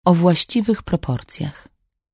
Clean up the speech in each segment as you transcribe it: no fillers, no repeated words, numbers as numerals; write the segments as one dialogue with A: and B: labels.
A: o właściwych proporcjach.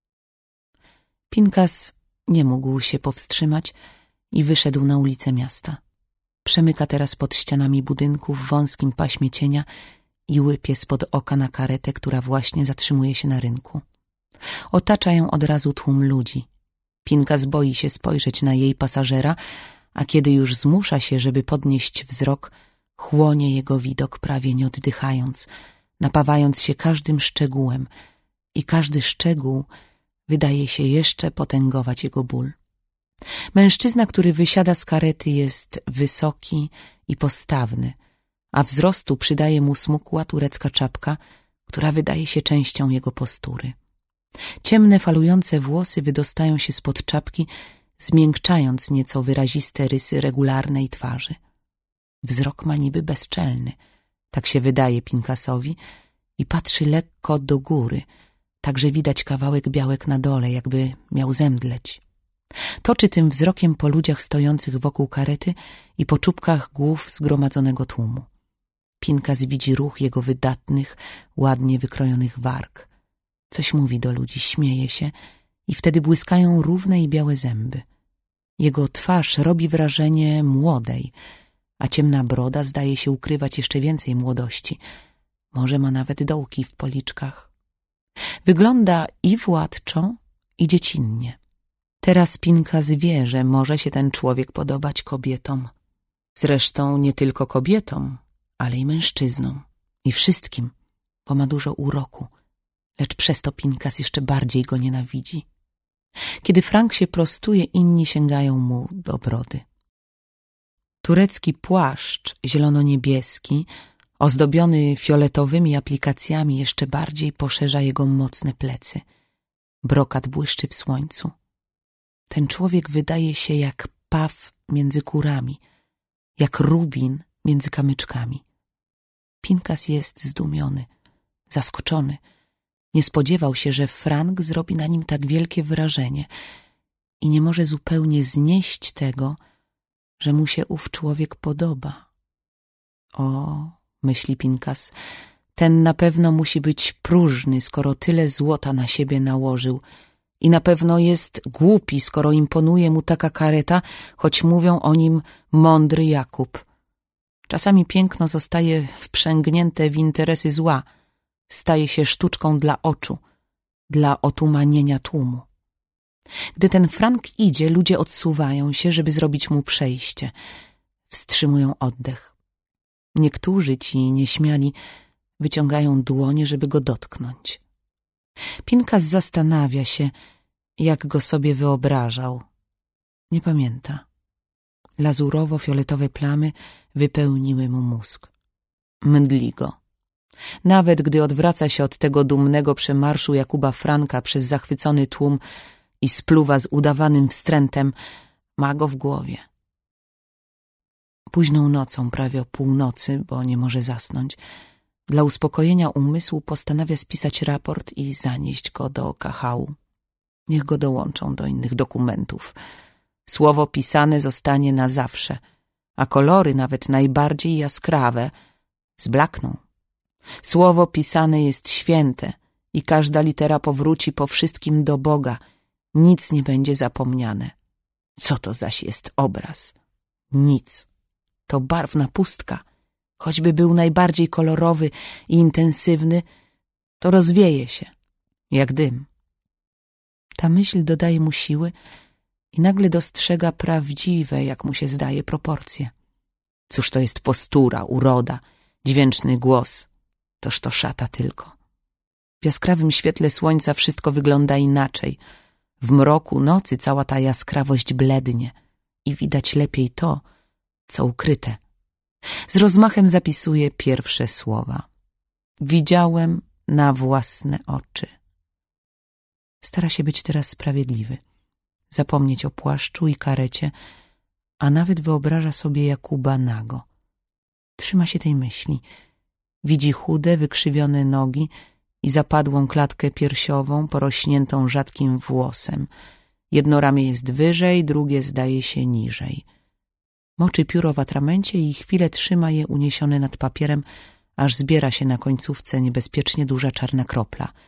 A: Pinkas nie mógł się powstrzymać i wyszedł na ulicę miasta. Przemyka teraz pod ścianami budynku w wąskim paśmie cienia i łypie spod oka na karetę, która właśnie zatrzymuje się na rynku. Otacza ją od razu tłum ludzi. Pinkas boi się spojrzeć na jej pasażera, a kiedy już zmusza się, żeby podnieść wzrok, chłonie jego widok prawie nie oddychając, napawając się każdym szczegółem i każdy szczegół wydaje się jeszcze potęgować jego ból. Mężczyzna, który wysiada z karety, jest wysoki i postawny, a wzrostu przydaje mu smukła turecka czapka, która wydaje się częścią jego postury. Ciemne, falujące włosy wydostają się spod czapki, zmiękczając nieco wyraziste rysy regularnej twarzy. Wzrok ma niby bezczelny, tak się wydaje Pinkasowi, i patrzy lekko do góry, tak że widać kawałek białek na dole, jakby miał zemdleć. Toczy tym wzrokiem po ludziach stojących wokół karety i po czubkach głów zgromadzonego tłumu. Pinkas widzi ruch jego wydatnych, ładnie wykrojonych warg. Coś mówi do ludzi, śmieje się i wtedy błyskają równe i białe zęby. Jego twarz robi wrażenie młodej, a ciemna broda zdaje się ukrywać jeszcze więcej młodości. Może ma nawet dołki w policzkach. Wygląda i władczo, i dziecinnie. Teraz Pinkas wie, że może się ten człowiek podobać kobietom. Zresztą nie tylko kobietom, ale i mężczyznom. I wszystkim, bo ma dużo uroku. Lecz przez to Pinkas jeszcze bardziej go nienawidzi. Kiedy Frank się prostuje, inni sięgają mu do brody. Turecki płaszcz zielono-niebieski, ozdobiony fioletowymi aplikacjami, jeszcze bardziej poszerza jego mocne plecy. Brokat błyszczy w słońcu. Ten człowiek wydaje się jak paw między kurami, jak rubin między kamyczkami. Pinkas jest zdumiony, zaskoczony. Nie spodziewał się, że Frank zrobi na nim tak wielkie wrażenie i nie może zupełnie znieść tego, że mu się ów człowiek podoba. O, myśli Pinkas, ten na pewno musi być próżny, skoro tyle złota na siebie nałożył, i na pewno jest głupi, skoro imponuje mu taka kareta, choć mówią o nim mądry Jakub. Czasami piękno zostaje wprzęgnięte w interesy zła, staje się sztuczką dla oczu, dla otumanienia tłumu. Gdy ten Frank idzie, ludzie odsuwają się, żeby zrobić mu przejście. Wstrzymują oddech. Niektórzy, ci nieśmiali, wyciągają dłonie, żeby go dotknąć. Pinkas zastanawia się, jak go sobie wyobrażał. Nie pamięta. Lazurowo-fioletowe plamy wypełniły mu mózg. Mdli go. Nawet gdy odwraca się od tego dumnego przemarszu Jakuba Franka przez zachwycony tłum i spluwa z udawanym wstrętem, ma go w głowie. Późną nocą, prawie o północy, bo nie może zasnąć, dla uspokojenia umysłu postanawia spisać raport i zanieść go do Kahału. Niech go dołączą do innych dokumentów. Słowo pisane zostanie na zawsze, a kolory, nawet najbardziej jaskrawe, zblakną. Słowo pisane jest święte i każda litera powróci po wszystkim do Boga. Nic nie będzie zapomniane. Co to zaś jest obraz? Nic. To barwna pustka. Choćby był najbardziej kolorowy i intensywny, to rozwieje się, jak dym. Ta myśl dodaje mu siły i nagle dostrzega prawdziwe, jak mu się zdaje, proporcje. Cóż to jest postura, uroda, dźwięczny głos? Toż to szata tylko. W jaskrawym świetle słońca wszystko wygląda inaczej. W mroku nocy cała ta jaskrawość blednie i widać lepiej to, co ukryte. Z rozmachem zapisuje pierwsze słowa. Widziałem na własne oczy. Stara się być teraz sprawiedliwy. Zapomnieć o płaszczu i karecie, a nawet wyobraża sobie Jakuba nago. Trzyma się tej myśli. Widzi chude, wykrzywione nogi i zapadłą klatkę piersiową porośniętą rzadkim włosem. Jedno ramię jest wyżej, drugie zdaje się niżej. Moczy pióro w atramencie i chwilę trzyma je uniesione nad papierem, aż zbiera się na końcówce niebezpiecznie duża czarna kropla.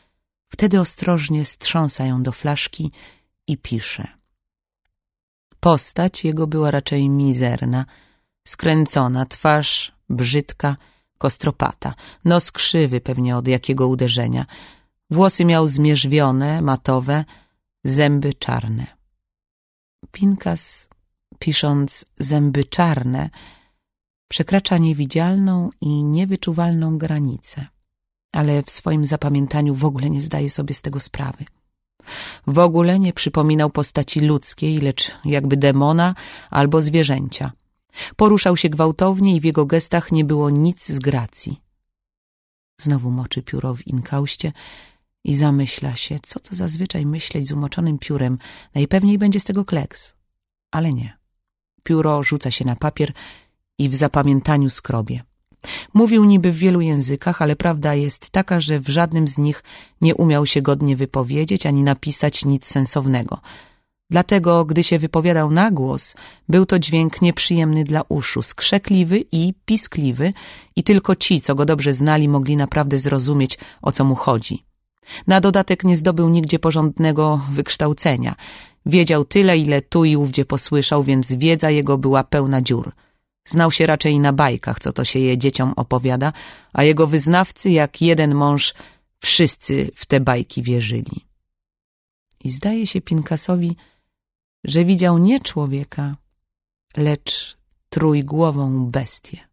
A: Wtedy ostrożnie strząsa ją do flaszki i pisze. Postać jego była raczej mizerna, skręcona, twarz brzydka, kostropata, nos krzywy pewnie od jakiego uderzenia. Włosy miał zmierzwione, matowe, zęby czarne. Pinkas, pisząc zęby czarne, przekracza niewidzialną i niewyczuwalną granicę, ale w swoim zapamiętaniu w ogóle nie zdaje sobie z tego sprawy. W ogóle nie przypominał postaci ludzkiej, lecz jakby demona albo zwierzęcia. Poruszał się gwałtownie i w jego gestach nie było nic z gracji. Znowu moczy pióro w inkauście i zamyśla się, co to zazwyczaj myśleć z umoczonym piórem. Najpewniej będzie z tego kleks. Ale nie. Pióro rzuca się na papier i w zapamiętaniu skrobie. Mówił niby w wielu językach, ale prawda jest taka, że w żadnym z nich nie umiał się godnie wypowiedzieć ani napisać nic sensownego. Dlatego, gdy się wypowiadał na głos, był to dźwięk nieprzyjemny dla uszu, skrzekliwy i piskliwy i tylko ci, co go dobrze znali, mogli naprawdę zrozumieć, o co mu chodzi. Na dodatek nie zdobył nigdzie porządnego wykształcenia. Wiedział tyle, ile tu i ówdzie posłyszał, więc wiedza jego była pełna dziur. Znał się raczej na bajkach, co to się je dzieciom opowiada, a jego wyznawcy, jak jeden mąż, wszyscy w te bajki wierzyli. I zdaje się Pinkasowi, że widział nie człowieka, lecz trójgłową bestię.